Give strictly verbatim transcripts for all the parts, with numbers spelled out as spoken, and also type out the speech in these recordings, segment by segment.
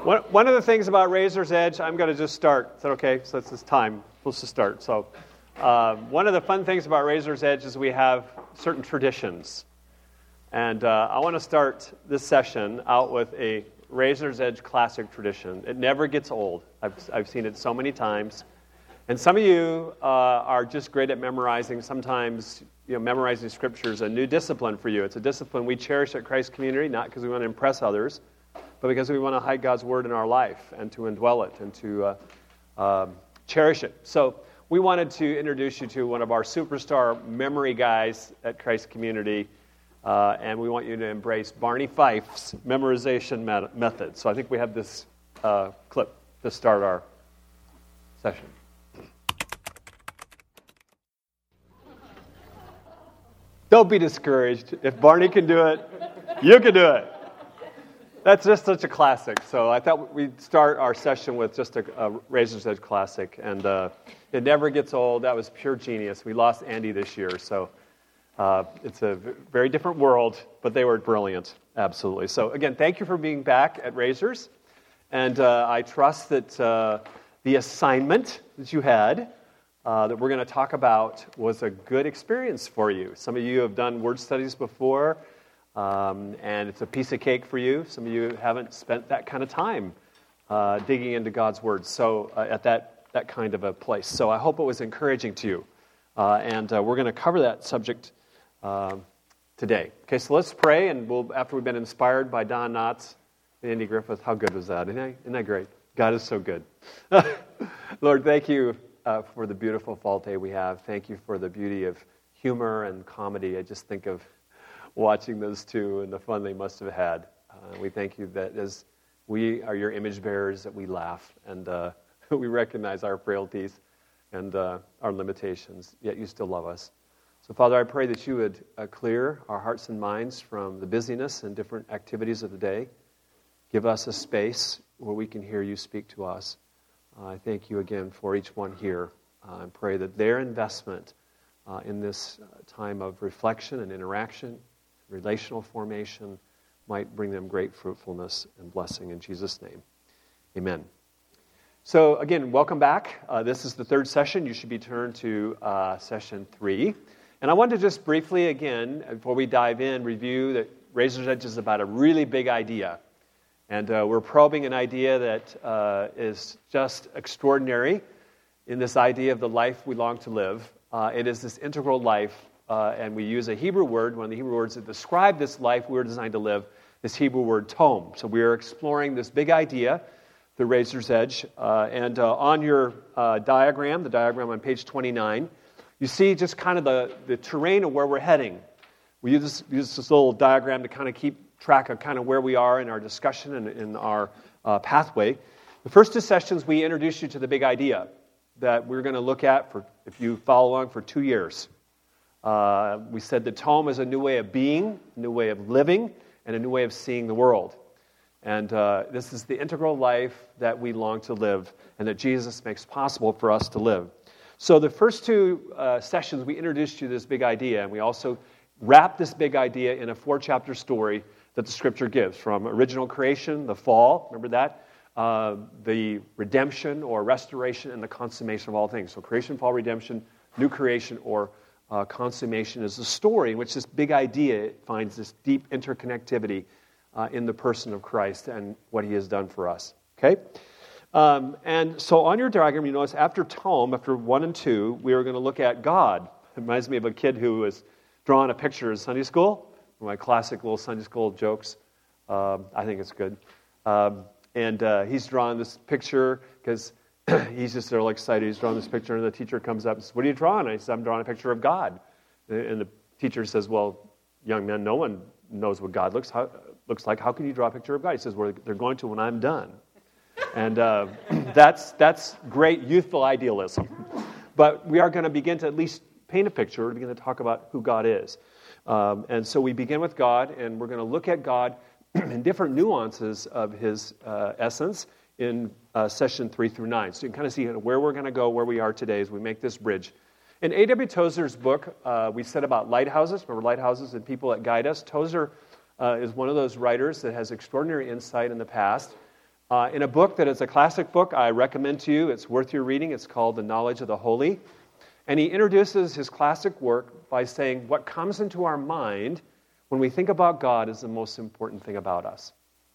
One, one of the things about Razor's Edge, I'm going to just start. Is that okay? So it's this time. Let's just start. So uh, one of the fun things about Razor's Edge is we have certain traditions. And uh, I want to start this session out with a Razor's Edge classic tradition. It never gets old. I've, I've seen it so many times. And some of you uh, are just great at memorizing. Sometimes, you know, memorizing Scripture is a new discipline for you. It's a discipline we cherish at Christ Community, not because we want to impress others, but because we want to hide God's Word in our life and to indwell it and to uh, uh, cherish it. So we wanted to introduce you to one of our superstar memory guys at Christ Community, uh, and we want you to embrace Barney Fife's memorization met- method. So I think we have this uh, clip to start our session. Don't be discouraged. If Barney can do it, you can do it. That's just such a classic. So I thought we'd start our session with just a, a Razor's Edge classic. And uh, it never gets old. That was pure genius. We lost Andy this year, so uh, it's a very different world, but they were brilliant. Absolutely. So again, thank you for being back at Razor's. And uh, I trust that uh, the assignment that you had Uh, that we're going to talk about was a good experience for you. Some of you have done word studies before, um, and it's a piece of cake for you. Some of you haven't spent that kind of time uh, digging into God's Word, so uh, at that, that kind of a place. So I hope it was encouraging to you, uh, and uh, we're going to cover that subject uh, today. Okay, so let's pray, and we'll after we've been inspired by Don Knotts and Andy Griffith. How good was that? Isn't that, isn't that great? God is so good. Lord, thank you Uh, for the beautiful fall day we have. Thank you for the beauty of humor and comedy. I just think of watching those two and the fun they must have had. Uh, we thank you that as we are your image bearers, that we laugh and uh, we recognize our frailties and uh, our limitations, yet you still love us. So, Father, I pray that you would uh, clear our hearts and minds from the busyness and different activities of the day. Give us a space where we can hear you speak to us. Uh, I thank you again for each one here uh, and pray that their investment uh, in this uh, time of reflection and interaction, relational formation, might bring them great fruitfulness and blessing in Jesus' name. Amen. So again, welcome back. Uh, this is the third session. You should be turned to uh, session three. And I want to just briefly again, before we dive in, review that Razor's Edge is about a really big idea. And uh, we're probing an idea that uh, is just extraordinary in this idea of the life we long to live. Uh, it is this integral life, uh, and we use a Hebrew word, one of the Hebrew words that describe this life we're designed to live, this Hebrew word tome. So we are exploring this big idea, the Razor's Edge. Uh, and uh, on your uh, diagram, the diagram on page twenty-nine, you see just kind of the, the terrain of where we're heading. We use this, use this little diagram to kind of keep track of kind of where we are in our discussion and in our uh, pathway. The first two sessions, we introduced you to the big idea that we're going to look at, for if you follow along, for two years. Uh, we said the tome is a new way of being, a new way of living, and a new way of seeing the world. And uh, this is the integral life that we long to live and that Jesus makes possible for us to live. So the first two uh, sessions, we introduced you to this big idea, and we also wrapped this big idea in a four-chapter story that the Scripture gives, from original creation, the fall, remember that, uh, the redemption or restoration, and the consummation of all things. So creation, fall, redemption, new creation, or uh, consummation is the story in which this big idea finds this deep interconnectivity uh, in the person of Christ and what he has done for us. Okay? Um, and so on your diagram, you notice after tome, after one and two, we are going to look at God. It reminds me of a kid who was drawing a picture in Sunday school. My classic little Sunday school jokes. Um, I think it's good. Um, and uh, he's drawing this picture because he's just so excited. He's drawing this picture, and the teacher comes up and says, "What are you drawing?" And I said, "I'm drawing a picture of God." And the teacher says, "Well, young man, no one knows what God looks how, looks like. How can you draw a picture of God?" He says, "Well, they're going to when I'm done." And uh, that's that's great youthful idealism. But we are going to begin to at least paint a picture. We're going to talk about who God is. Um, and so we begin with God, and we're going to look at God in different nuances of his uh, essence in uh, session three through nine. So you can kind of see where we're going to go, where we are today as we make this bridge. In A W Tozer's book, uh, we said about lighthouses. Remember lighthouses and people that guide us? Tozer uh, is one of those writers that has extraordinary insight in the past uh, in a book that is a classic book I recommend to you. It's worth your reading. It's called The Knowledge of the Holy. And he introduces his classic work by saying what comes into our mind when we think about God is the most important thing about us.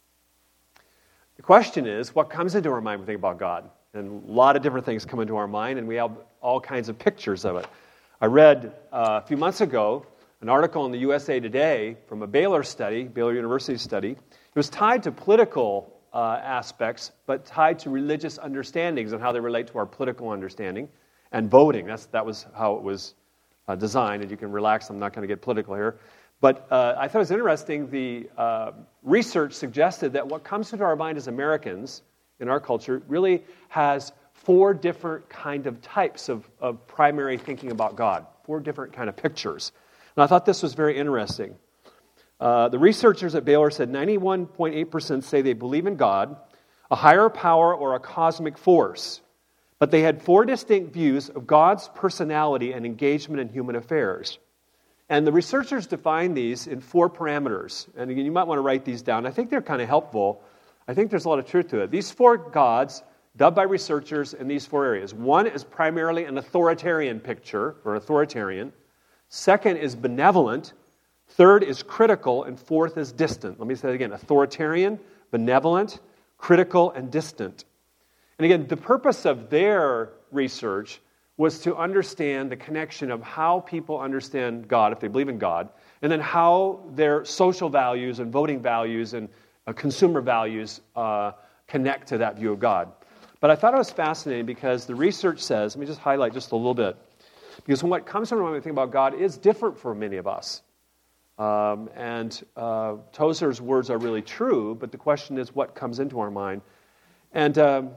The question is, what comes into our mind when we think about God? And a lot of different things come into our mind, and we have all kinds of pictures of it. I read uh, a few months ago an article in the U S A Today from a Baylor study, Baylor University study. It was tied to political uh, aspects, but tied to religious understandings and how they relate to our political understanding and voting. That's, that was how it was uh, designed, and you can relax. I'm not going to get political here. But uh, I thought it was interesting. The uh, research suggested that what comes into our mind as Americans in our culture really has four different kind of types of, of primary thinking about God, four different kind of pictures. And I thought this was very interesting. Uh, the researchers at Baylor said ninety-one point eight percent say they believe in God, a higher power, or a cosmic force. But they had four distinct views of God's personality and engagement in human affairs. And the researchers defined these in four parameters. And again, you might want to write these down. I think they're kind of helpful. I think there's a lot of truth to it. These four gods, dubbed by researchers in these four areas. One is primarily an authoritarian picture, or authoritarian. Second is benevolent. Third is critical. And fourth is distant. Let me say that again. Authoritarian, benevolent, critical, and distant. And again, the purpose of their research was to understand the connection of how people understand God, if they believe in God, and then how their social values and voting values and uh, consumer values uh, connect to that view of God. But I thought it was fascinating because the research says, let me just highlight just a little bit, because what comes to mind when we think about God is different for many of us. Um, and uh, Tozer's words are really true, but the question is what comes into our mind. And um,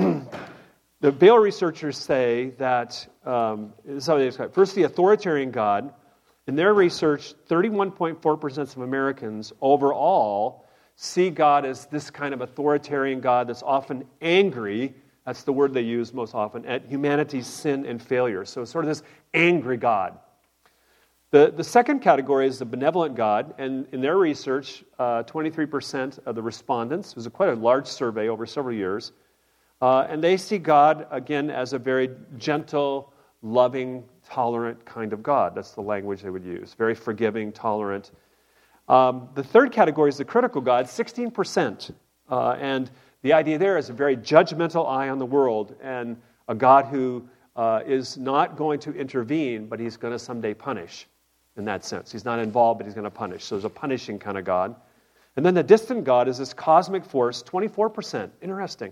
the Baylor researchers say that, um, this is how they describe it. First, the authoritarian God. In their research, thirty-one point four percent of Americans overall see God as this kind of authoritarian God that's often angry, that's the word they use most often, at humanity's sin and failure. So it's sort of this angry God. The, the second category is the benevolent God, and in their research, uh, twenty-three percent of the respondents, it was a quite a large survey over several years, Uh, and they see God, again, as a very gentle, loving, tolerant kind of God. That's the language they would use. Very forgiving, tolerant. Um, the third category is the critical God, sixteen percent. Uh, and the idea there is a very judgmental eye on the world and a God who uh, is not going to intervene, but he's going to someday punish in that sense. He's not involved, but he's going to punish. So there's a punishing kind of God. And then the distant God is this cosmic force, twenty-four percent. Interesting.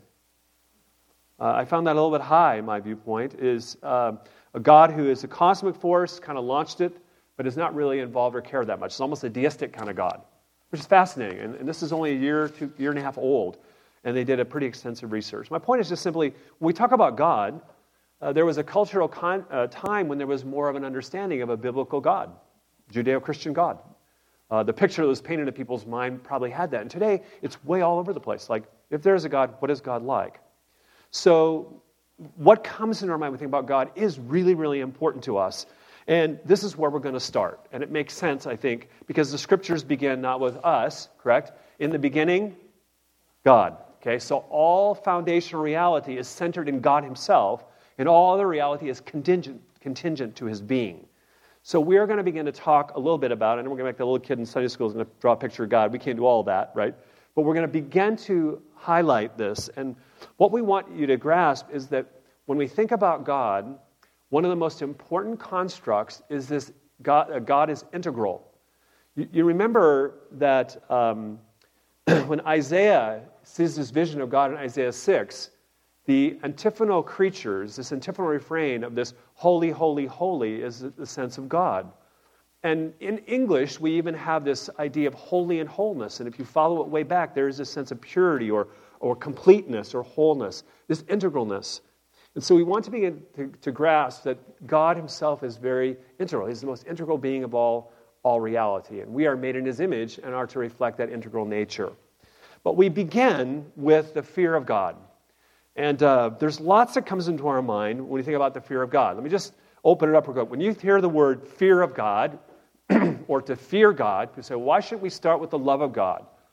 Uh, I found that a little bit high in my viewpoint, is uh, a God who is a cosmic force, kind of launched it, but is not really involved or cared that much. It's almost a deistic kind of God, which is fascinating. And, and this is only a year, two, year and a half old, and they did a pretty extensive research. My point is just simply, when we talk about God, uh, there was a cultural con- uh, time when there was more of an understanding of a biblical God, Judeo-Christian God. Uh, the picture that was painted in people's mind probably had that. And today, it's way all over the place. Like, if there's a God, what is God like? So what comes in our mind when we think about God is really, really important to us. And this is where we're going to start. And it makes sense, I think, because the Scriptures begin not with us, correct? In the beginning, God. Okay, so all foundational reality is centered in God himself, and all other reality is contingent, contingent to his being. So we are going to begin to talk a little bit about it, and we're going to make the little kid in Sunday school is going to draw a picture of God. We can't do all of that, right? But we're going to begin to highlight this. And what we want you to grasp is that when we think about God, one of the most important constructs is this God, uh, God is integral. You, you remember that um, when Isaiah sees this vision of God in Isaiah six, the antiphonal creatures, this antiphonal refrain of this holy, holy, holy is the sense of God. And in English, we even have this idea of holy and wholeness. And if you follow it way back, there is this sense of purity or, or completeness or wholeness, this integralness. And so we want to begin to, to grasp that God himself is very integral. He's the most integral being of all, all reality. And we are made in his image and are to reflect that integral nature. But we begin with the fear of God. And uh, there's lots that comes into our mind when we think about the fear of God. Let me just open it up real quick. When you hear the word fear of God, or to fear God, you say, why shouldn't we start with the love of God?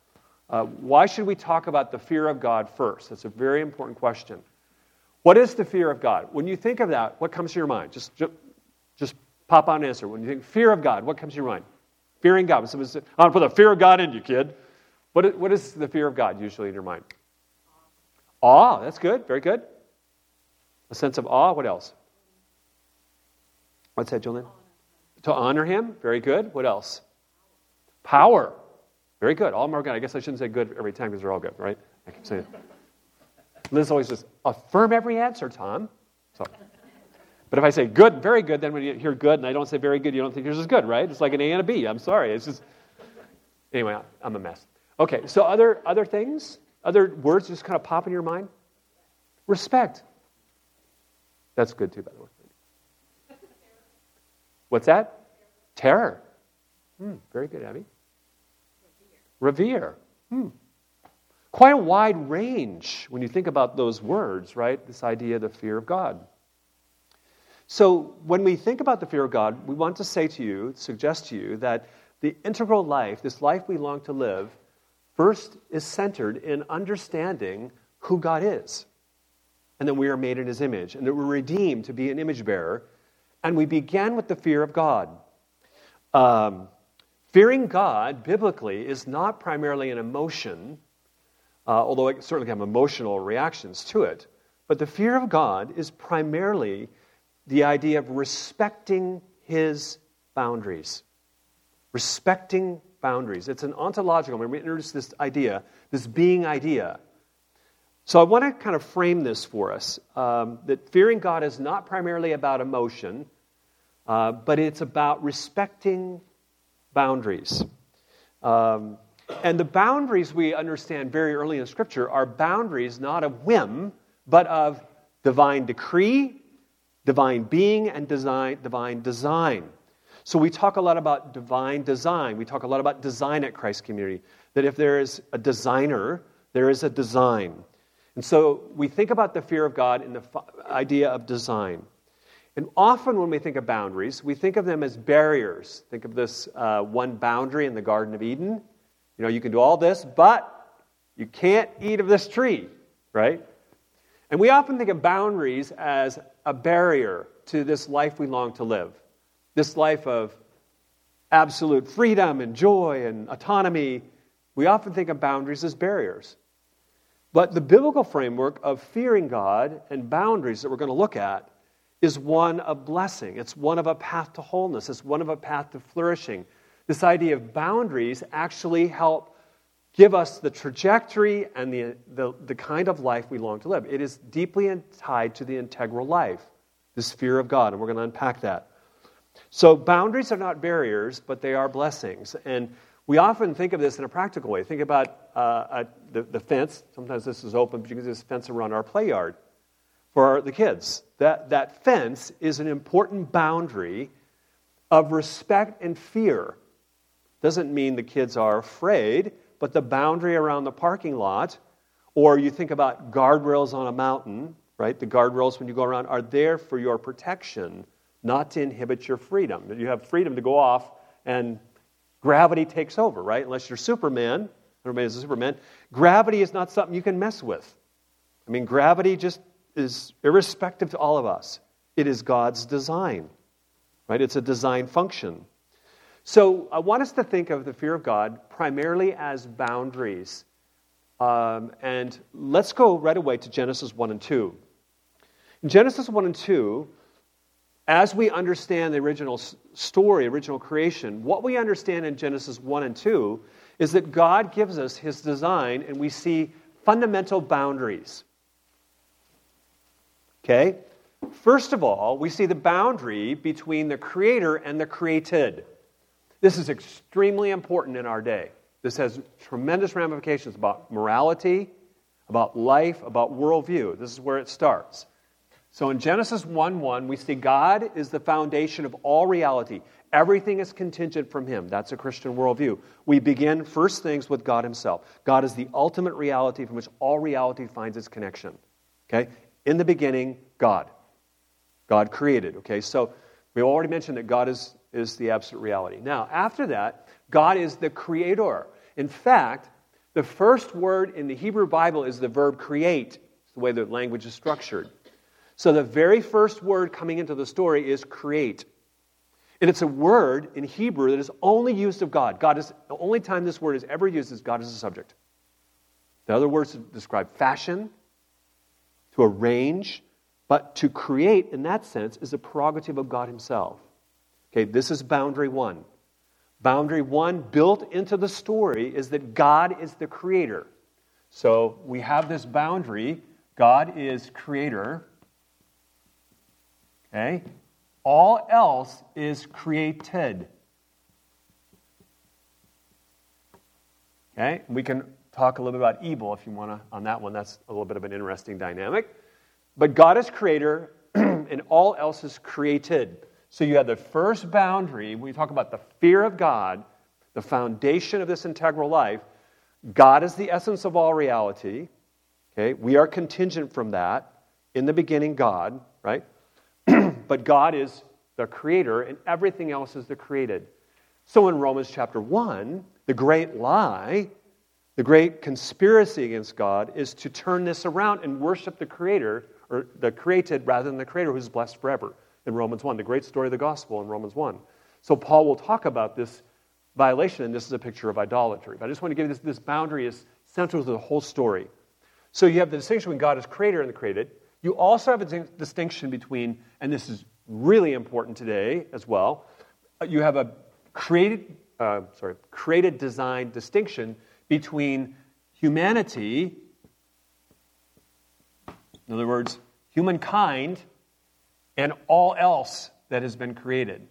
Uh, why should we talk about the fear of God first? That's a very important question. What is the fear of God? When you think of that, what comes to your mind? Just, just, just pop out an answer. When you think fear of God, what comes to your mind? Fearing God. Someone says, I'm going to put the fear of God in you, kid. What is, what is the fear of God usually in your mind? Awe. That's good. Very good. A sense of awe. What else? What's that, Julian? To honor him. Very good. What else? Power. Very good. All more good. I guess I shouldn't say good every time because they're all good, right? I keep saying it. Liz always says, affirm every answer, Tom. So, but if I say good, very good, then when you hear good and I don't say very good, you don't think yours is good, right? It's like an A and a B. I'm sorry. It's just... Anyway, I'm a mess. Okay, so other other things? Other words just kind of pop in your mind? Respect. That's good too, by the way. What's that? Terror. Hmm, very good, Abby. Revere. Hmm. Quite a wide range when you think about those words, right? This idea of the fear of God. So when we think about the fear of God, we want to say to you, suggest to you, that the integral life, this life we long to live, first is centered in understanding who God is. And that we are made in his image. And that we're redeemed to be an image bearer. And we begin with the fear of God. Um, fearing God, biblically, is not primarily an emotion, uh, although it certainly can have emotional reactions to it. But the fear of God is primarily the idea of respecting his boundaries. Respecting boundaries. It's an ontological, when we introduce this idea, this being idea. So I want to kind of frame this for us, um, that fearing God is not primarily about emotion, uh, but it's about respecting boundaries. Um, and the boundaries we understand very early in Scripture are boundaries not of whim, but of divine decree, divine being, and design, divine design. So we talk a lot about divine design. We talk a lot about design at Christ Community, that if there is a designer, there is a design. And so we think about the fear of God in the idea of design. And often when we think of boundaries, we think of them as barriers. Think of this uh, one boundary in the Garden of Eden. You know, you can do all this, but you can't eat of this tree, right? And we often think of boundaries as a barrier to this life we long to live. This life of absolute freedom and joy and autonomy. We often think of boundaries as barriers. But the biblical framework of fearing God and boundaries that we're going to look at is one of blessing. It's one of a path to wholeness. It's one of a path to flourishing. This idea of boundaries actually help give us the trajectory and the, the, the kind of life we long to live. It is deeply tied to the integral life, this fear of God, and we're going to unpack that. So boundaries are not barriers, but they are blessings. And we often think of this in a practical way. Think about uh, a, the, the fence. Sometimes this is open, but you can see this fence around our play yard for our, the kids. That, that fence is an important boundary of respect and fear. Doesn't mean the kids are afraid, but the boundary around the parking lot, or you think about guardrails on a mountain, right? The guardrails when you go around are there for your protection, not to inhibit your freedom. You have freedom to go off and gravity takes over, right? Unless you're Superman, everybody is a Superman. Gravity is not something you can mess with. I mean, gravity just is irrespective to all of us. It is God's design, right? It's a design function. So I want us to think of the fear of God primarily as boundaries. Um, and let's go right away to Genesis one and two. In Genesis one and two, as we understand the original story, original creation, what we understand in Genesis one and two is that God gives us his design and we see fundamental boundaries. Okay? First of all, we see the boundary between the creator and the created. This is extremely important in our day. This has tremendous ramifications about morality, about life, about worldview. This is where it starts. So in Genesis one one, we see God is the foundation of all reality. Everything is contingent from him. That's a Christian worldview. We begin first things with God himself. God is the ultimate reality from which all reality finds its connection. Okay? In the beginning, God. God created. Okay? So we already mentioned that God is, is the absolute reality. Now, after that, God is the creator. In fact, The first word in the Hebrew Bible is the verb create. It's the way the language is structured. So the very first word coming into the story is create. And it's a word in Hebrew that is only used of God. God is the only time this word is ever used is God as a subject. The other words describe fashion, to arrange, but to create in that sense is a prerogative of God himself. Okay, this is boundary one. Boundary one built into the story is that God is the creator. So we have this boundary. God is creator. Okay? All else is created. Okay? We can talk a little bit about evil if you want to on that one. That's a little bit of an interesting dynamic. But God is creator and all else is created. So you have the first boundary, when we talk about the fear of God, the foundation of this integral life. God is the essence of all reality. Okay? We are contingent from that. In the beginning, God, right? But God is the creator and everything else is the created. So in Romans chapter one, the great lie, the great conspiracy against God is to turn this around and worship the creator, or the created rather than the creator who's blessed forever. In Romans one, the great story of the gospel in Romans one. So Paul will talk about this violation, and this is a picture of idolatry. But I just want to give you this, this boundary is central to the whole story. So you have the distinction between God as creator and the created. You also have a distinction between, and this is really important today as well, you have a created, uh, sorry, created design distinction between humanity, in other words, humankind, and all else that has been created.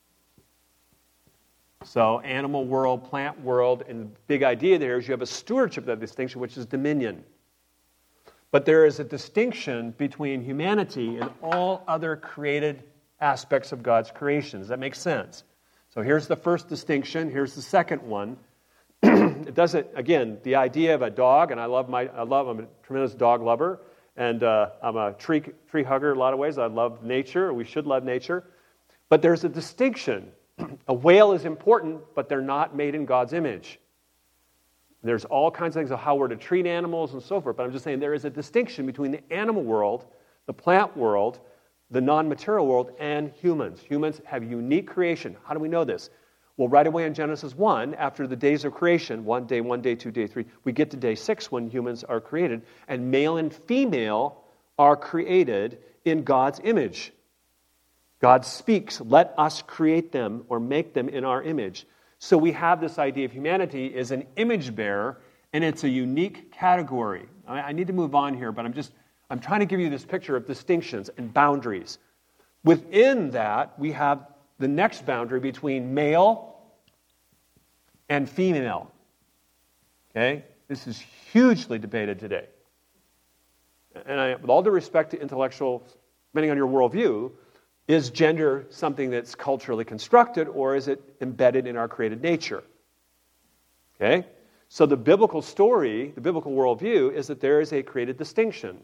So animal world, plant world, and the big idea there is you have a stewardship of that distinction, which is dominion. But there is a distinction between humanity and all other created aspects of God's creation. Does that make sense? So here's the first distinction. Here's the second one. It doesn't, again, the idea of a dog, and I love my, I love, I'm a tremendous dog lover, and uh, I'm a tree tree hugger in a lot of ways. I love nature. We should love nature. But there's a distinction. A whale is important, but they're not made in God's image. There's all kinds of things of how we're to treat animals and so forth, but I'm just saying there is a distinction between the animal world, the plant world, the non-material world, and humans. Humans have unique creation. How do we know this? Well, right away in Genesis one, after the days of creation, one day, one day, two day, three, we get to day six when humans are created, and male and female are created in God's image. God speaks, let us create them or make them in our image. So we have this idea of humanity as an image bearer, and it's a unique category. I, I need to move on here, but I'm just, I'm trying to give you this picture of distinctions and boundaries. Within that, we have the next boundary between male and female. Okay? This is hugely debated today. And I, with all due respect to intellectuals, depending on your worldview, is gender something that's culturally constructed, or is it embedded in our created nature? Okay? So the biblical story, the biblical worldview, is that there is a created distinction.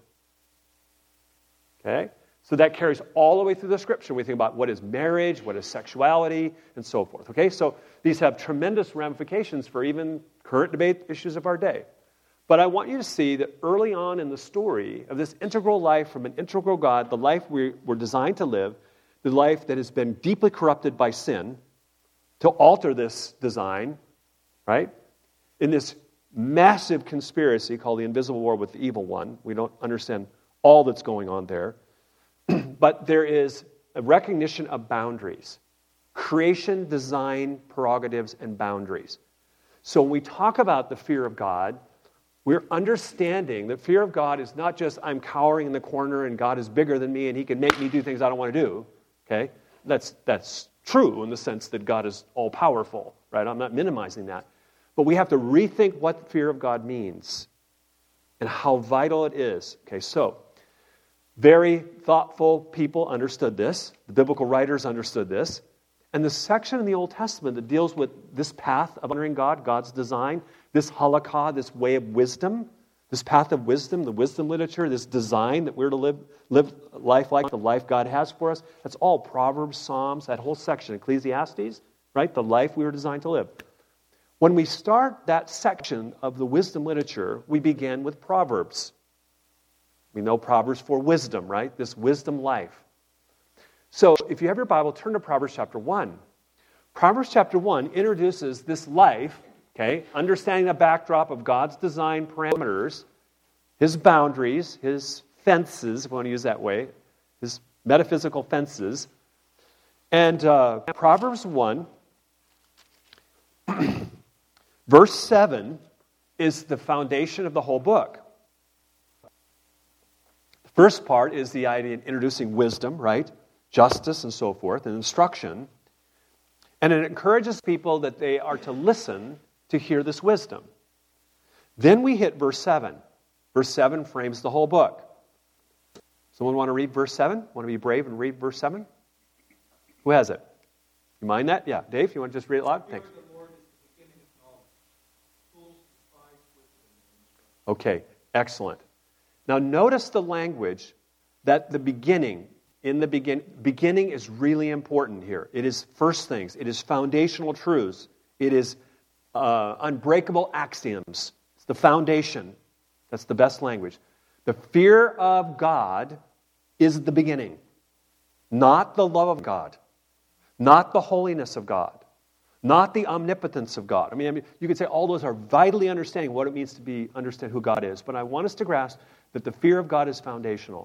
Okay? So that carries all the way through the Scripture. We think about what is marriage, what is sexuality, and so forth. Okay? So these have tremendous ramifications for even current debate issues of our day. But I want you to see that early on in the story of this integral life from an integral God, the life we were designed to live, the life that has been deeply corrupted by sin, to alter this design, right? In this massive conspiracy called the invisible war with the evil one. We don't understand all that's going on there. But there is a recognition of boundaries. Creation, design, prerogatives, and boundaries. So when we talk about the fear of God, we're understanding that fear of God is not just I'm cowering in the corner and God is bigger than me and he can make me do things I don't want to do. Okay? That's that's true in the sense that God is all-powerful, right? I'm not minimizing that. But we have to rethink what fear of God means and how vital it is. Okay, so very thoughtful people understood this. The biblical writers understood this. And the section in the Old Testament that deals with this path of honoring God, God's design, this halakha, this way of wisdom, this path of wisdom, the wisdom literature, this design that we're to live, live life like the life God has for us, that's all Proverbs, Psalms, that whole section, Ecclesiastes, right? The life we were designed to live. When we start that section of the wisdom literature, we begin with Proverbs. We know Proverbs for wisdom, right? This wisdom life. So if you have your Bible, turn to Proverbs chapter one. Proverbs chapter one introduces this life, okay, understanding the backdrop of God's design parameters, His boundaries, His fences, if we want to use that way, His metaphysical fences. And uh, Proverbs one, verse seven, is the foundation of the whole book. The first part is the idea of introducing wisdom, right? Justice and so forth, and instruction. And it encourages people that they are to listen to hear this wisdom. Then we hit verse seven. Verse seven frames the whole book. Someone want to read verse seven? Want to be brave and read verse seven? Who has it? You mind that? Yeah. Dave, you want to just read it loud? Thanks. Okay, excellent. Now notice the language that the beginning, in the begin, beginning is really important here. It is first things. It is foundational truths. It is uh, unbreakable axioms. It's the foundation. That's the best language. The fear of God is the beginning, not the love of God, not the holiness of God, not the omnipotence of God. I mean, I mean, you could say all those are vitally understanding what it means to be understand who God is. But I want us to grasp that the fear of God is foundational.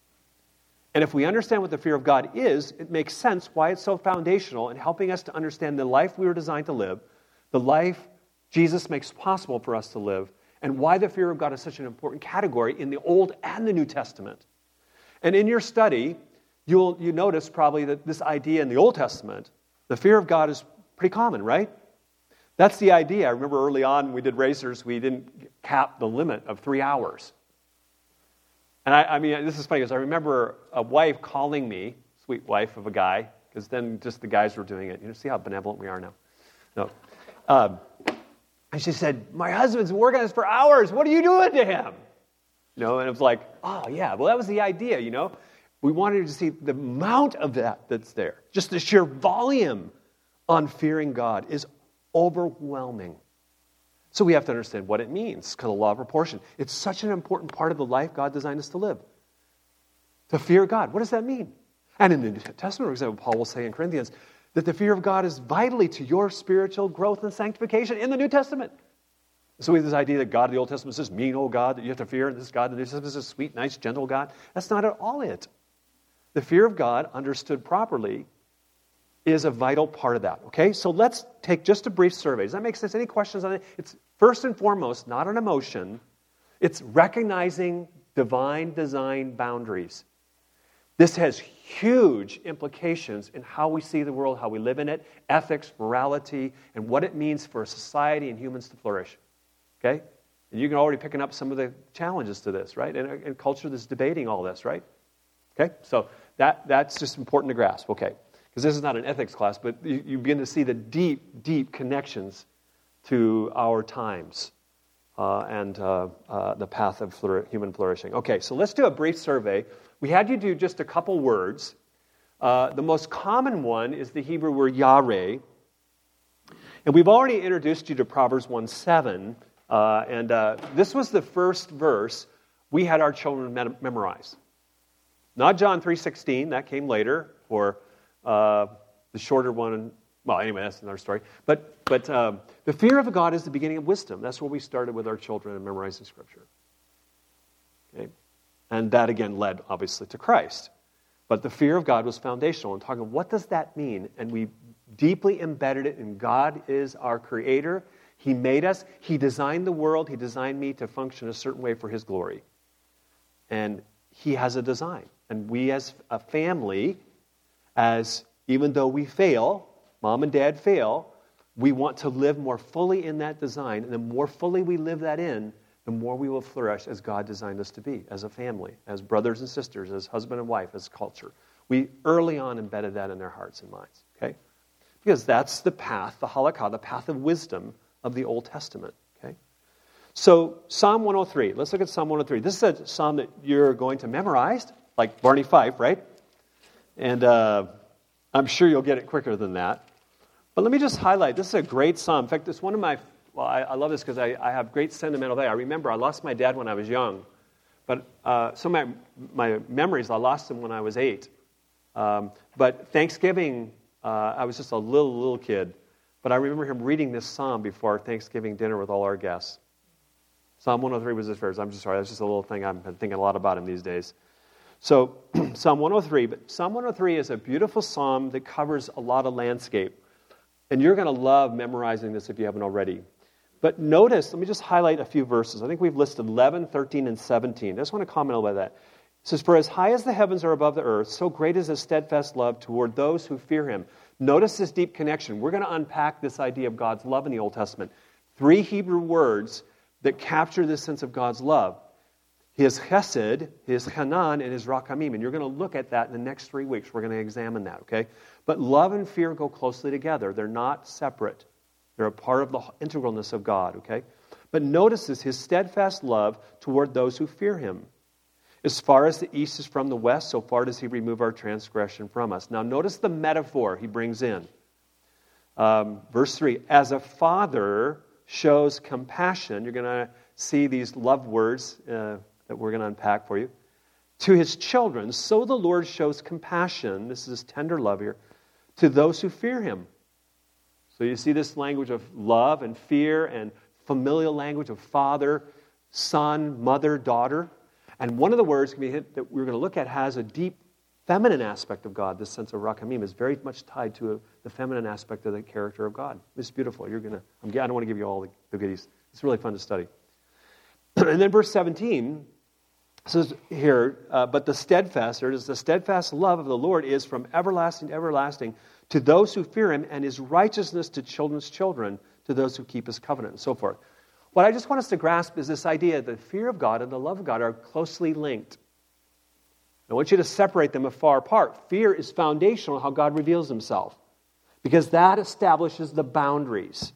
And if we understand what the fear of God is, it makes sense why it's so foundational in helping us to understand the life we were designed to live, the life Jesus makes possible for us to live, and why the fear of God is such an important category in the Old and the New Testament. And in your study, you'll you notice probably that this idea in the Old Testament, the fear of God is pretty common, right? That's the idea. I remember early on when we did Racers, we didn't cap the limit of three hours. And I, I mean, this is funny because I remember a wife calling me, sweet wife of a guy, because then just the guys were doing it. You know, see how benevolent we are now? No. Um, and she said, my husband's working on this for hours. What are you doing to him? You know, and it was like, oh, yeah, well, that was the idea, you know. We wanted to see the amount of that that's there. Just the sheer volume on fearing God is overwhelming. So we have to understand what it means, because the law of proportion. It's such an important part of the life God designed us to live. To fear God. What does that mean? And in the New Testament, for example, Paul will say in Corinthians that the fear of God is vitally to your spiritual growth and sanctification in the New Testament. So we have this idea that God in the Old Testament is this mean old God that you have to fear, and this God in the New Testament is this sweet, nice, gentle God. That's not at all it. The fear of God, understood properly, is a vital part of that. Okay, so let's take just a brief survey. Does that make sense? Any questions on it? It's first and foremost not an emotion. It's recognizing divine design boundaries. This has huge implications in how we see the world, how we live in it, ethics, morality, and what it means for society and humans to flourish. Okay? And you can already picking up some of the challenges to this, right? And, and culture that's debating all this, right? Okay? So that that's just important to grasp. Okay. Because this is not an ethics class, but you, you begin to see the deep, deep connections to our times uh, and uh, uh, the path of flour- human flourishing. Okay, so let's do a brief survey. We had you do just a couple words. Uh, the most common one is the Hebrew word yareh. And we've already introduced you to Proverbs one seven. Uh, and uh, this was the first verse we had our children mem- memorize. Not John three sixteen, that came later, or Uh, the shorter one, well, anyway, that's another story. But but um, the fear of God is the beginning of wisdom. That's where we started with our children in memorizing Scripture. Okay, and that again led obviously to Christ. But the fear of God was foundational. And talking, what does that mean? And we deeply embedded it in God is our Creator. He made us. He designed the world. He designed me to function a certain way for His glory. And He has a design. And we as a family, as even though we fail, mom and dad fail, we want to live more fully in that design. And the more fully we live that in, the more we will flourish as God designed us to be, as a family, as brothers and sisters, as husband and wife, as culture. We early on embedded that in their hearts and minds, okay? Because that's the path, the halakha, the path of wisdom of the Old Testament, okay? So Psalm one oh three, let's look at Psalm one oh three. This is a psalm that you're going to memorize, like Barney Fife, right? And uh, I'm sure you'll get it quicker than that. But let me just highlight, this is a great psalm. In fact, it's one of my, well, I, I love this because I, I have great sentimental value. I remember I lost my dad when I was young. But uh, some of my, my memories, I lost him when I was eight. Um, but Thanksgiving, uh, I was just a little, little kid. But I remember him reading this psalm before Thanksgiving dinner with all our guests. Psalm one oh three was his first. I'm just sorry, that's just a little thing. I'm thinking a lot about him these days. So, Psalm one oh three. But Psalm one oh three is a beautiful psalm that covers a lot of landscape. And you're going to love memorizing this if you haven't already. But notice, let me just highlight a few verses. I think we've listed eleven, thirteen, and seventeen. I just want to comment about that. It says, "For as high as the heavens are above the earth, so great is his steadfast love toward those who fear him." Notice this deep connection. We're going to unpack this idea of God's love in the Old Testament. Three Hebrew words that capture this sense of God's love. His chesed, his hanan, and his rakamim. And you're going to look at that in the next three weeks. We're going to examine that, okay? But love and fear go closely together. They're not separate. They're a part of the integralness of God, okay? But notice this, his steadfast love toward those who fear him. As far as the east is from the west, so far does he remove our transgression from us. Now notice the metaphor he brings in. Um, verse three, as a father shows compassion, you're going to see these love words uh, that we're going to unpack for you, to his children, so the Lord shows compassion, this is tender love here, to those who fear him. So you see this language of love and fear and familial language of father, son, mother, daughter. And one of the words can be hit, that we're going to look at has a deep feminine aspect of God. This sense of rakamim is very much tied to a, the feminine aspect of the character of God. It's beautiful. You're gonna. I'm, I don't want to give you all the, the goodies. It's really fun to study. And then verse seventeen says here, uh, but the steadfast, or is the steadfast love of the Lord is from everlasting to everlasting to those who fear him, and his righteousness to children's children, to those who keep his covenant, and so forth. What I just want us to grasp is this idea that the fear of God and the love of God are closely linked. I want you to separate them afar apart. Fear is foundational in how God reveals himself, because that establishes the boundaries,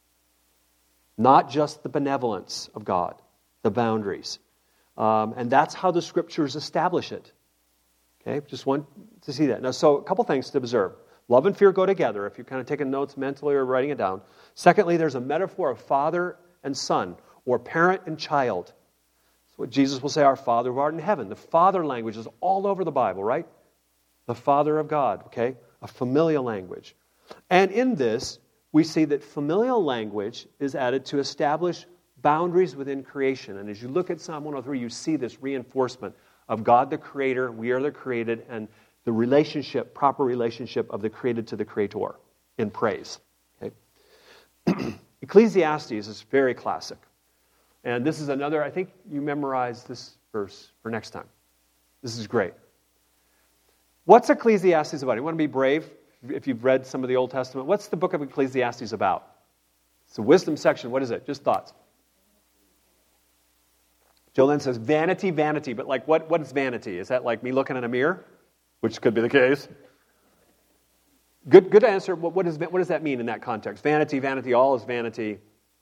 not just the benevolence of God, the boundaries. Um, and that's how the Scriptures establish it. Okay, just want to see that. Now, so a couple things to observe. Love and fear go together, if you're kind of taking notes mentally or writing it down. Secondly, there's a metaphor of father and son, or parent and child. That's what Jesus will say, our Father who art in heaven. The father language is all over the Bible, right? The Father of God, okay? A familial language. And in this, we see that familial language is added to establish boundaries within creation. And as you look at Psalm one oh three, you see this reinforcement of God the Creator, we are the created, and the relationship, proper relationship of the created to the Creator in praise. Okay? Ecclesiastes is very classic. And this is another, I think you memorize this verse for next time. This is great. What's Ecclesiastes about? You want to be brave if you've read some of the Old Testament? What's the book of Ecclesiastes about? It's the wisdom section. What is it? Just thoughts. Jolene says, vanity, vanity. But like, what, what is vanity? Is that like me looking in a mirror? Which could be the case. Good good answer. What, what, is, what does that mean in that context? Vanity, vanity, all is vanity.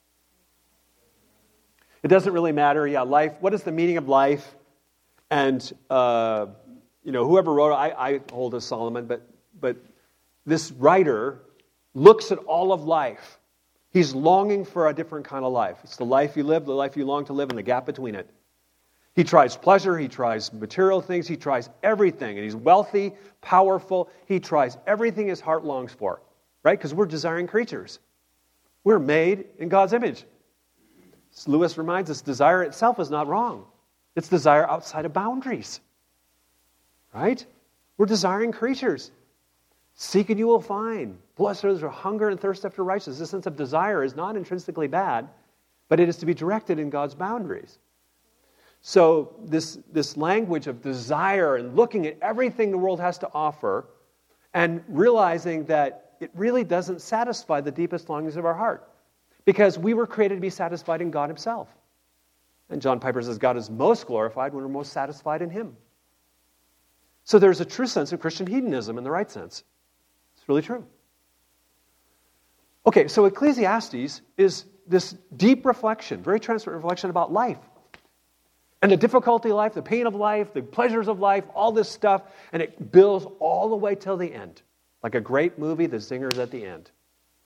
It doesn't really matter. Yeah, life. What is the meaning of life? And, uh, you know, whoever wrote it, I, I hold as Solomon, but, but this writer looks at all of life. He's longing for a different kind of life. It's the life you live, the life you long to live, and the gap between it. He tries pleasure, he tries material things, he tries everything. And he's wealthy, powerful. He tries everything his heart longs for, right? Because we're desiring creatures. We're made in God's image. As Lewis reminds us, desire itself is not wrong. It's desire outside of boundaries, right? We're desiring creatures. Seek and you will find. Blessed are those who hunger and thirst after righteousness. This sense of desire is not intrinsically bad, but it is to be directed in God's boundaries. So this, this language of desire and looking at everything the world has to offer and realizing that it really doesn't satisfy the deepest longings of our heart, because we were created to be satisfied in God himself. And John Piper says God is most glorified when we're most satisfied in him. So there's a true sense of Christian hedonism in the right sense. It's really true. Okay, so Ecclesiastes is this deep reflection, very transparent reflection about life. And the difficulty of life, the pain of life, the pleasures of life, all this stuff, and it builds all the way till the end. Like a great movie, the zinger's at the end.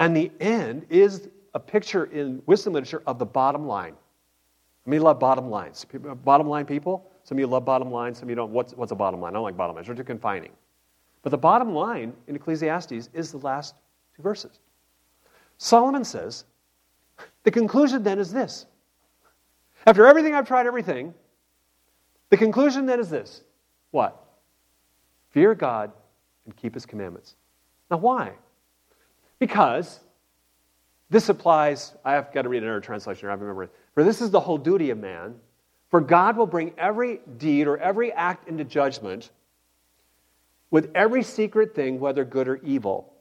And the end is a picture in wisdom literature of the bottom line. I mean, you love bottom lines. Bottom line people, some of you love bottom lines, some of you don't. What's, what's a bottom line? I don't like bottom lines. They're too confining. But the bottom line in Ecclesiastes is the last two verses. Solomon says, the conclusion then is this. After everything I've tried, everything, the conclusion then is this. What? Fear God and keep His commandments. Now why? Because this applies, I have got to read another translation, I remember it. For this is the whole duty of man. For God will bring every deed or every act into judgment with every secret thing, whether good or evil.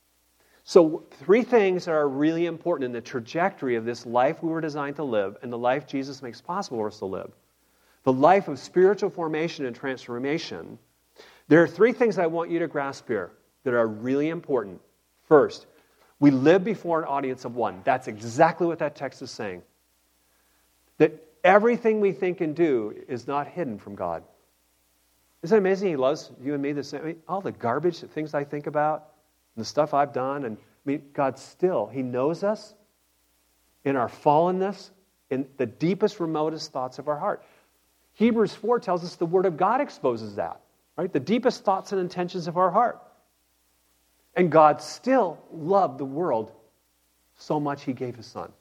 So three things that are really important in the trajectory of this life we were designed to live and the life Jesus makes possible for us to live. The life of spiritual formation and transformation. There are three things I want you to grasp here that are really important. First, we live before an audience of one. That's exactly what that text is saying. That everything we think and do is not hidden from God. Isn't it amazing He loves you and me the same? I mean, all the garbage, the things I think about, and the stuff I've done, and I mean, God still, He knows us in our fallenness, in the deepest, remotest thoughts of our heart. Hebrews four tells us the Word of God exposes that, right? The deepest thoughts and intentions of our heart. And God still loved the world so much He gave His Son.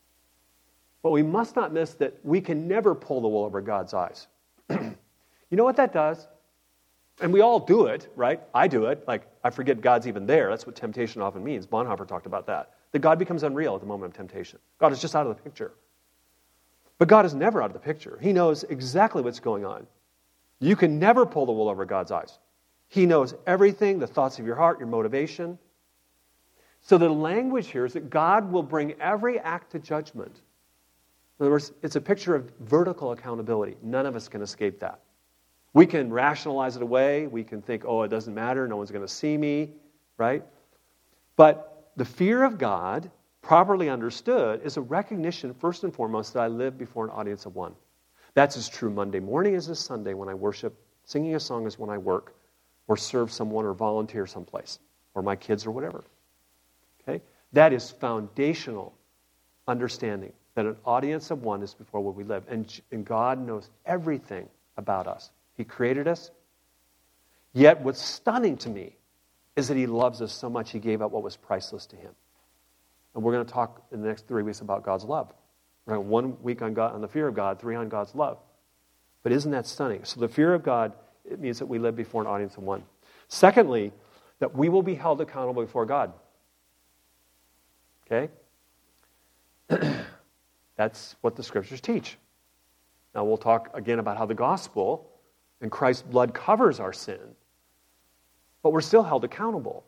But we must not miss that we can never pull the wool over God's eyes. You know what that does? And we all do it, right? I do it. Like, I forget God's even there. That's what temptation often means. Bonhoeffer talked about that. That God becomes unreal at the moment of temptation. God is just out of the picture. But God is never out of the picture. He knows exactly what's going on. You can never pull the wool over God's eyes. He knows everything, the thoughts of your heart, your motivation. So the language here is that God will bring every act to judgment. In other words, it's a picture of vertical accountability. None of us can escape that. We can rationalize it away. We can think, oh, it doesn't matter. No one's going to see me, right? But the fear of God, properly understood, is a recognition, first and foremost, that I live before an audience of one. That's as true Monday morning as is Sunday when I worship. Singing a song is when I work or serve someone or volunteer someplace or my kids or whatever. Okay? That is foundational understanding that an audience of one is before what we live. And, and God knows everything about us. He created us. Yet what's stunning to me is that He loves us so much He gave up what was priceless to Him. And we're going to talk in the next three weeks about God's love. We're going to one week on God, on the fear of God, three on God's love. But isn't that stunning? So the fear of God, it means that we live before an audience of one. Secondly, that we will be held accountable before God. Okay? That's what the Scriptures teach. Now we'll talk again about how the gospel and Christ's blood covers our sin. But we're still held accountable.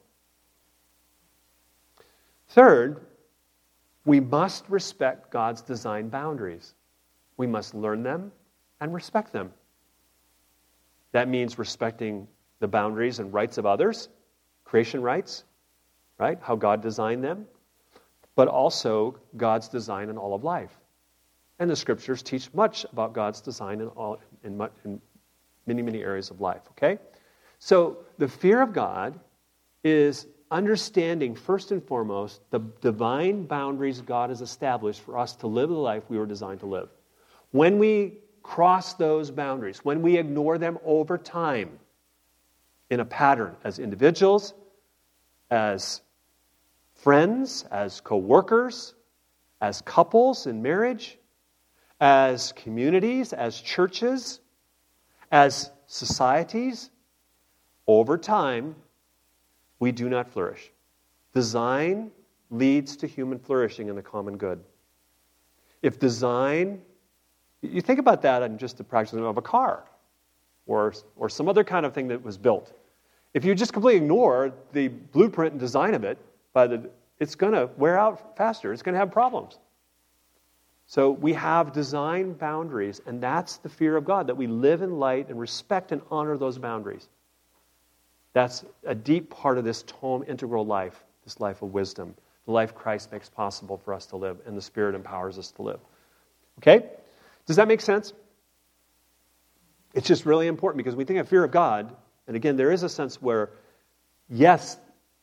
Third, we must respect God's design boundaries. We must learn them and respect them. That means respecting the boundaries and rights of others, creation rights, right? How God designed them, but also God's design in all of life. And the Scriptures teach much about God's design in all in, much, in many, many areas of life, okay? So the fear of God is understanding, first and foremost, the divine boundaries God has established for us to live the life we were designed to live. When we cross those boundaries, when we ignore them over time in a pattern as individuals, as friends, as co-workers, as couples in marriage, as communities, as churches, as societies, over time, we do not flourish. Design leads to human flourishing and the common good. If design, you think about that in just the practice of a car or, or some other kind of thing that was built. If you just completely ignore the blueprint and design of it, by the, it's going to wear out faster. It's going to have problems. So we have design boundaries, and that's the fear of God, that we live in light and respect and honor those boundaries. That's a deep part of this tome integral life, this life of wisdom, the life Christ makes possible for us to live, and the Spirit empowers us to live. Okay? Does that make sense? It's just really important because we think of fear of God, and again, there is a sense where, yes,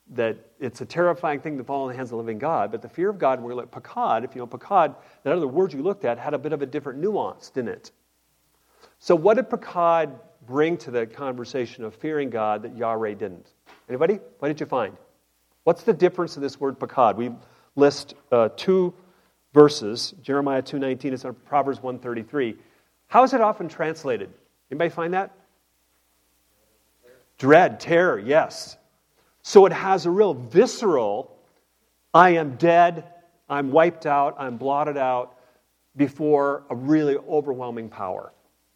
that it's a terrifying thing to fall in the hands of the living God, but the fear of God, when we look at pakad, if you know pakad, that other word you looked at had a bit of a different nuance, didn't it? So what did pakad bring to the conversation of fearing God that Yahweh didn't? Anybody? What did you find? What's the difference in this word pakad? We list uh, two verses. Jeremiah two nineteen is on Proverbs one thirty-three. How is it often translated? Anybody find that? Dread, terror, yes. So it has a real visceral, I am dead, I'm wiped out, I'm blotted out, before a really overwhelming power.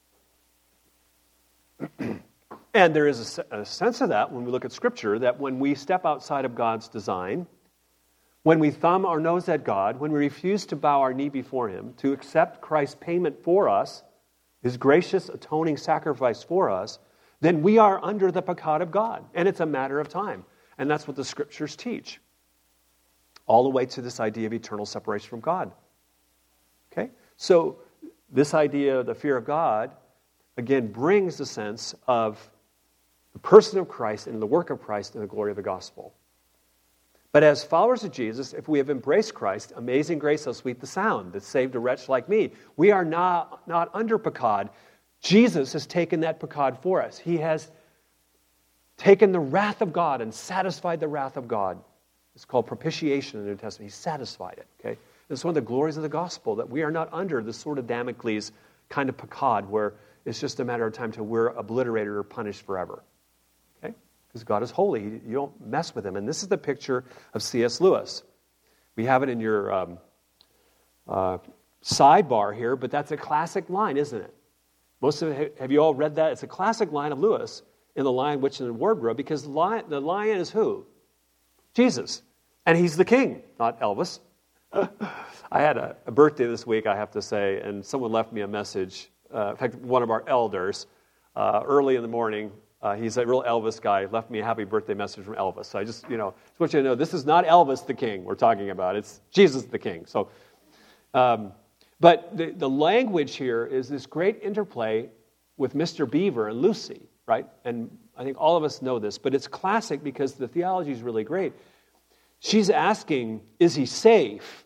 And there is a, a sense of that when we look at Scripture, that when we step outside of God's design, when we thumb our nose at God, when we refuse to bow our knee before Him, to accept Christ's payment for us, His gracious atoning sacrifice for us, then we are under the pakad of God. And it's a matter of time. And that's what the Scriptures teach. All the way to this idea of eternal separation from God. Okay? So this idea of the fear of God, again, brings the sense of the person of Christ and the work of Christ and the glory of the gospel. But as followers of Jesus, if we have embraced Christ, amazing grace, how sweet the sound that saved a wretch like me, we are not, not under pakad. Jesus has taken that pakad for us. He has taken the wrath of God and satisfied the wrath of God. It's called propitiation in the New Testament. He satisfied it. Okay, it's one of the glories of the gospel that we are not under the sort of Damocles kind of pakad where it's just a matter of time till we're obliterated or punished forever. Okay, because God is holy. You don't mess with Him. And this is the picture of C S Lewis. We have it in your um, uh, sidebar here, but that's a classic line, isn't it? Most of it, have you all read that? It's a classic line of Lewis in The Lion, Witch, and the Wardrobe, because the lion, the lion is who? Jesus. And He's the king, not Elvis. I had a, a birthday this week, I have to say, and someone left me a message. Uh, in fact, one of our elders, uh, early in the morning, uh, he's a real Elvis guy, left me a happy birthday message from Elvis. So I just, you know, just want you to know, this is not Elvis the king we're talking about. It's Jesus the king. So, um, but the, the language here is this great interplay with Mister Beaver and Lucy, right? And I think all of us know this, but it's classic because the theology is really great. She's asking, is he safe?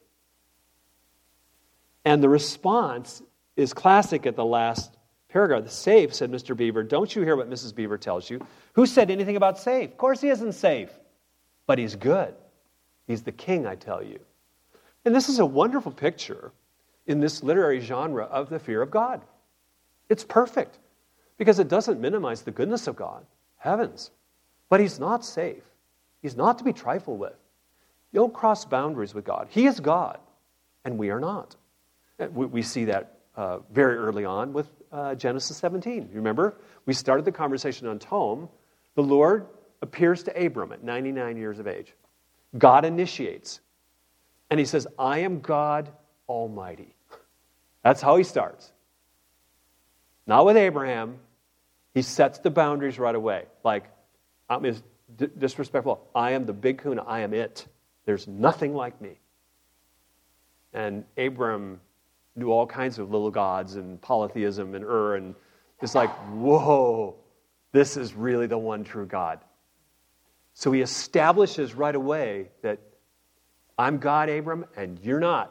And the response is classic at the last paragraph. The safe, said Mister Beaver, don't you hear what Missus Beaver tells you? Who said anything about safe? Of course he isn't safe, but he's good. He's the king, I tell you. And this is a wonderful picture in this literary genre of the fear of God. It's perfect because it doesn't minimize the goodness of God. Heavens. But he's not safe. He's not to be trifled with. You don't cross boundaries with God. He is God, and we are not. We, we see that uh, very early on with uh, Genesis seventeen. You remember? We started the conversation on Tom. The Lord appears to Abram at ninety-nine years of age. God initiates. And He says, I am God Almighty. That's how He starts. Not with Abraham. He sets the boundaries right away. Like, I'm is d- disrespectful. I am the big kahuna. I am it. There's nothing like me. And Abram knew all kinds of little gods and polytheism and Ur, and it's like, whoa, this is really the one true God. So he establishes right away that I'm God, Abram, and you're not.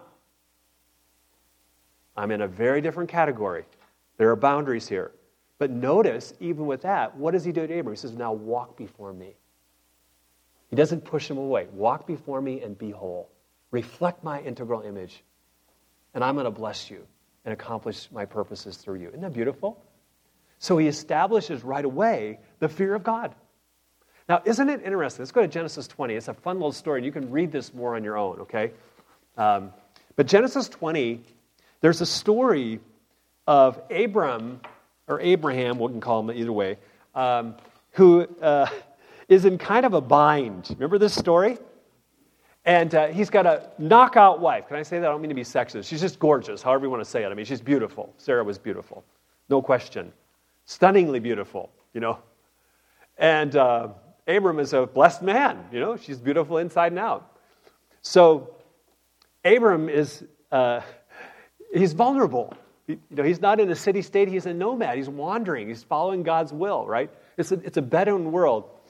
I'm in a very different category. There are boundaries here. But notice, even with that, what does he do to Abram? He says, now walk before me. He doesn't push him away. Walk before me and be whole. Reflect my integral image. And I'm going to bless you and accomplish my purposes through you. Isn't that beautiful? So he establishes right away the fear of God. Now, isn't it interesting? Let's go to Genesis twenty. It's a fun little story, and you can read this more on your own, okay? Um, but Genesis twenty, there's a story of Abram, or Abraham, we can call him either way, um, who uh, is in kind of a bind. Remember this story? And uh, he's got a knockout wife. Can I say that? I don't mean to be sexist. She's just gorgeous, however you want to say it. I mean, she's beautiful. Sarah was beautiful. No question. Stunningly beautiful, you know. And uh, Abram is a blessed man, you know. She's beautiful inside and out. So Abram is, uh, he's vulnerable. You know, he's not in a city state. He's a nomad. He's wandering. He's following God's will, right? It's a, it's a Bedouin world.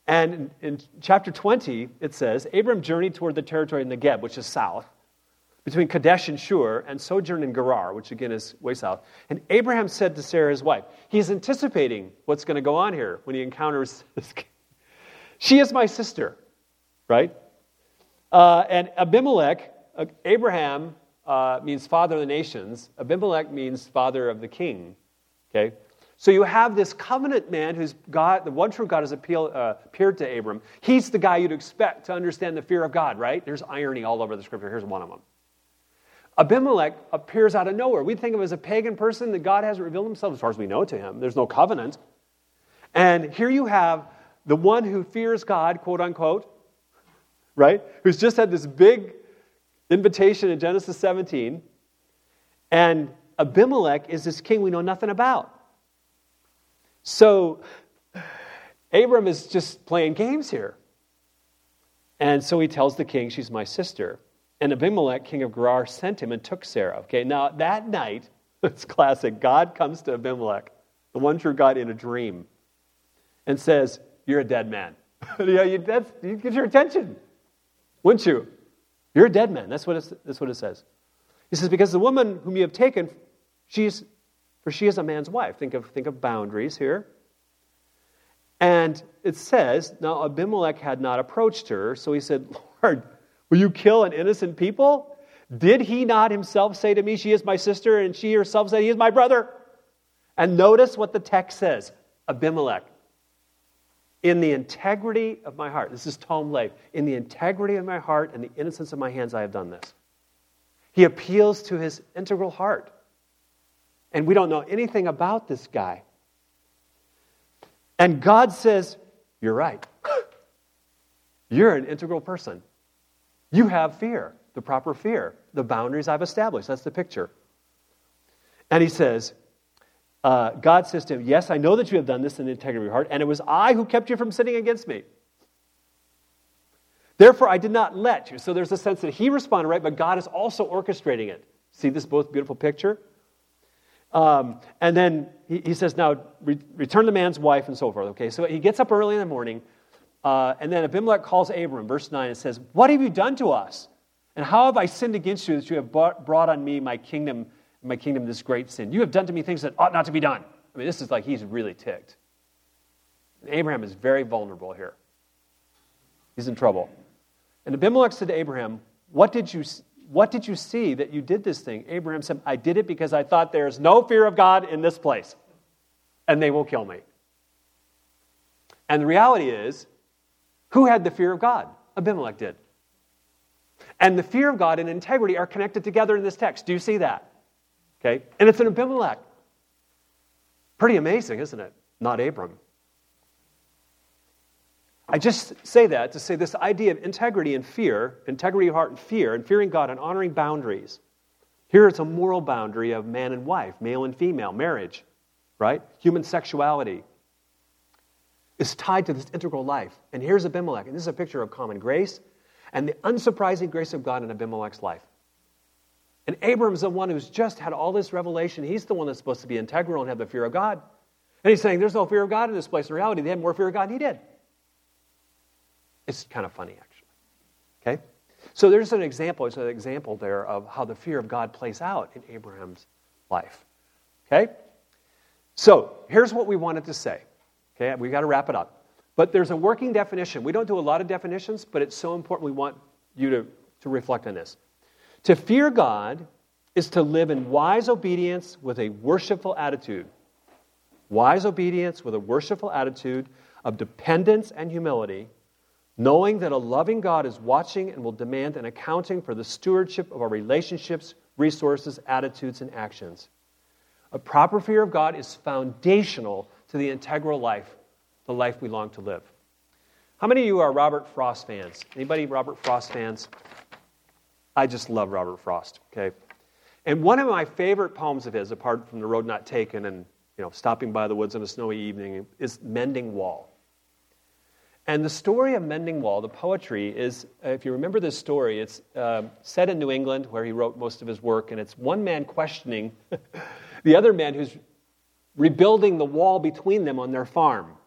And in, in chapter twenty, it says, Abram journeyed toward the territory of Negeb, which is south, between Kadesh and Shur, and sojourned in Gerar, which again is way south. And Abraham said to Sarah, his wife, he's anticipating what's going to go on here when he encounters this. She is my sister, right? Uh, and Abimelech, uh, Abraham uh, means father of the nations. Abimelech means father of the king, okay? So you have this covenant man who's God, the one true God has appeal, uh, appeared to Abram. He's the guy you'd expect to understand the fear of God, right? There's irony all over the scripture. Here's one of them. Abimelech appears out of nowhere. We think of him as a pagan person that God hasn't revealed himself as far as we know to him. There's no covenant. And here you have the one who fears God, quote unquote, right? Who's just had this big invitation in Genesis seventeen. And Abimelech is this king we know nothing about. So Abram is just playing games here. And so he tells the king, she's my sister. And Abimelech, king of Gerar, sent him and took Sarah. Okay, now that night, it's classic, God comes to Abimelech, the one true God, in a dream, and says, you're a dead man. you know, you, that's, you get your attention, wouldn't you? You're a dead man. That's what, it's, that's what it says. He says, because the woman whom you have taken, she's, for she is a man's wife. Think of, think of boundaries here. And it says, now Abimelech had not approached her, so he said, Lord, will you kill an innocent people? Did he not himself say to me, she is my sister, and she herself said, he is my brother? And notice what the text says. Abimelech, in the integrity of my heart, this is Tom Leif, in the integrity of my heart and the innocence of my hands, I have done this. He appeals to his integral heart. And we don't know anything about this guy. And God says, you're right. You're an integral person. You have fear, the proper fear, the boundaries I've established. That's the picture. And he says, uh, God says to him, yes, I know that you have done this in the integrity of your heart, and it was I who kept you from sinning against me. Therefore, I did not let you. So there's a sense that he responded right, but God is also orchestrating it. See this both beautiful picture? Um, and then he, he says, now, re- return the man's wife and so forth. Okay, so he gets up early in the morning, Uh, and then Abimelech calls Abram, verse nine, and says, what have you done to us? And how have I sinned against you that you have brought on me, my kingdom, my kingdom, this great sin? You have done to me things that ought not to be done. I mean, this is like he's really ticked. And Abraham is very vulnerable here. He's in trouble. And Abimelech said to Abraham, what did you, what did you see that you did this thing? Abraham said, I did it because I thought there is no fear of God in this place, and they will kill me. And the reality is, who had the fear of God? Abimelech did. And the fear of God and integrity are connected together in this text. Do you see that? Okay? And it's an Abimelech. Pretty amazing, isn't it? Not Abram. I just say that to say this idea of integrity and fear, integrity of heart and fear, and fearing God and honoring boundaries. Here it's a moral boundary of man and wife, male and female, marriage, right? Human sexuality is tied to this integral life. And here's Abimelech, and this is a picture of common grace and the unsurprising grace of God in Abimelech's life. And Abram's the one who's just had all this revelation. He's the one that's supposed to be integral and have the fear of God. And he's saying, there's no fear of God in this place. In reality, they had more fear of God than he did. It's kind of funny, actually. Okay? So there's an example, there's an example there of how the fear of God plays out in Abraham's life. Okay? So here's what we wanted to say. Okay, we've got to wrap it up. But there's a working definition. We don't do a lot of definitions, but it's so important we want you to, to reflect on this. To fear God is to live in wise obedience with a worshipful attitude. Wise obedience with a worshipful attitude of dependence and humility, knowing that a loving God is watching and will demand an accounting for the stewardship of our relationships, resources, attitudes, and actions. A proper fear of God is foundational to the integral life, the life we long to live. How many of you are Robert Frost fans? Anybody Robert Frost fans? I just love Robert Frost, okay? And one of my favorite poems of his, apart from The Road Not Taken and, you know, Stopping by the Woods on a Snowy Evening, is Mending Wall. And the story of Mending Wall, the poetry, is, if you remember this story, it's uh, set in New England, where he wrote most of his work, and it's one man questioning the other man who's rebuilding the wall between them on their farm.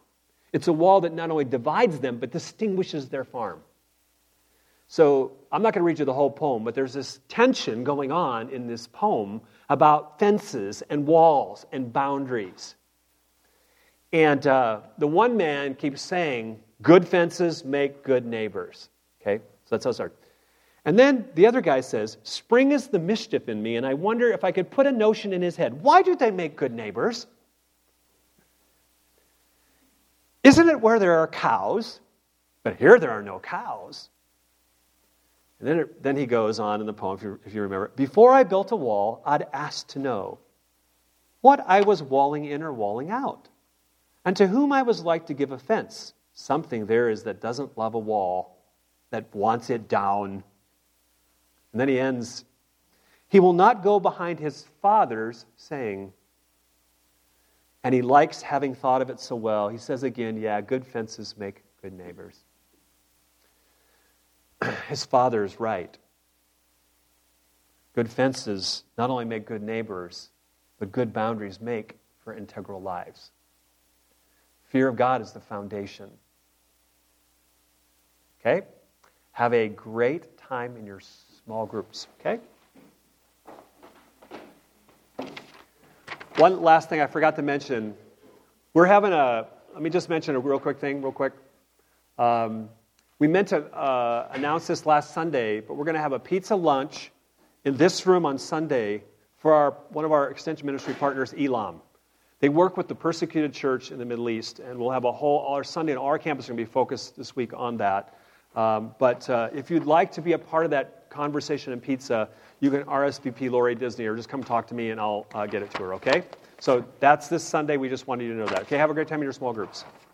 It's a wall that not only divides them, but distinguishes their farm. So I'm not going to read you the whole poem, but there's this tension going on in this poem about fences and walls and boundaries. And uh, the one man keeps saying, good fences make good neighbors. Okay, so that's how it starts. And then the other guy says, spring is the mischief in me, and I wonder if I could put a notion in his head. Why do they make good neighbors? Isn't it where there are cows? But here there are no cows. And then, it, then he goes on in the poem, if you, if you remember. Before I built a wall, I'd ask to know what I was walling in or walling out, and to whom I was like to give offense. Something there is that doesn't love a wall, that wants it down. And then he ends, he will not go behind his father's saying, and he likes having thought of it so well. He says again, yeah, good fences make good neighbors. His father is right. Good fences not only make good neighbors, but good boundaries make for integral lives. Fear of God is the foundation. Okay? Have a great time in your small groups, okay? One last thing I forgot to mention. We're having a, let me just mention a real quick thing, real quick. Um, we meant to uh, announce this last Sunday, but we're going to have a pizza lunch in this room on Sunday for our one of our extension ministry partners, Elam. They work with the persecuted church in the Middle East, and we'll have a whole, all our Sunday and all our campus are going to be focused this week on that. Um, but uh, if you'd like to be a part of that conversation and pizza, you can R S V P Lori Disney or just come talk to me and I'll uh, get it to her, okay? So that's this Sunday. We just wanted you to know that. Okay, have a great time in your small groups.